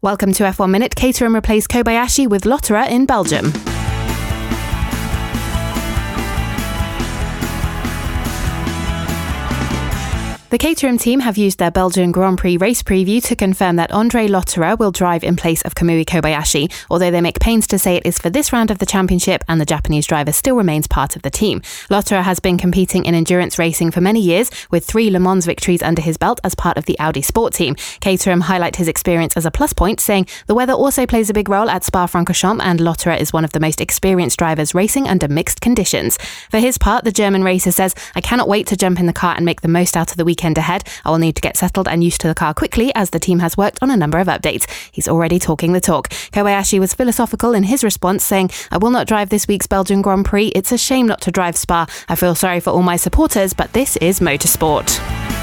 Welcome to F1 Minute. Caterham replaced Kobayashi with Lotterer in Belgium. The Caterham team have used their Belgian Grand Prix race preview to confirm that André Lotterer will drive in place of Kamui Kobayashi, although they make pains to say it is for this round of the championship and the Japanese driver still remains part of the team. Lotterer has been competing in endurance racing for many years, with 3 Le Mans victories under his belt as part of the Audi Sport team. Caterham highlight his experience as a plus point, saying the weather also plays a big role at Spa-Francorchamps and Lotterer is one of the most experienced drivers racing under mixed conditions. For his part, the German racer says, "I cannot wait to jump in the car and make the most out of the weekend ahead. I will need to get settled and used to the car quickly as the team has worked on a number of updates." He's already talking the talk. Kobayashi was philosophical in his response, saying, "I will not drive this week's Belgian Grand Prix. It's a shame not to drive Spa. I feel sorry for all my supporters, but this is motorsport."